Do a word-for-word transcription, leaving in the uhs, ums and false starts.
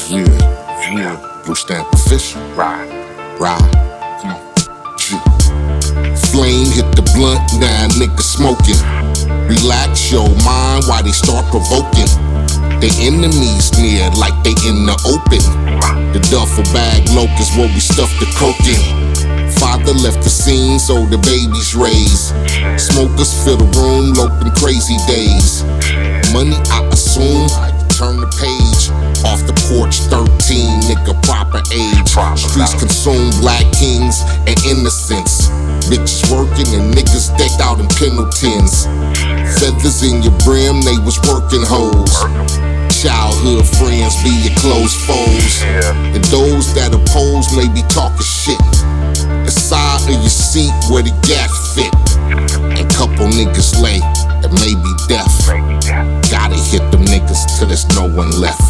Yeah, yeah. Blue Stamp official. Ride. Ride. Come on. Yeah. Flame hit the blunt, now niggas smoking. Relax your mind while they start provoking. They enemies near like they in the open. The duffel bag locust where we stuff the coke in. Father left the scene so the babies raised. Smokers fill the room, lope them crazy days. Money I assume, I turn the page. Off the porch thirteen, nigga proper age. Streets consume black kings and innocence. Bitches working and niggas decked out in Pendletons. Feathers in your brim, they was working hoes. Childhood friends be your close foes. And those that oppose may be talking shit. The side of your seat where the gas fit. And couple niggas lay that may be deaf. Gotta hit them niggas till there's no one left.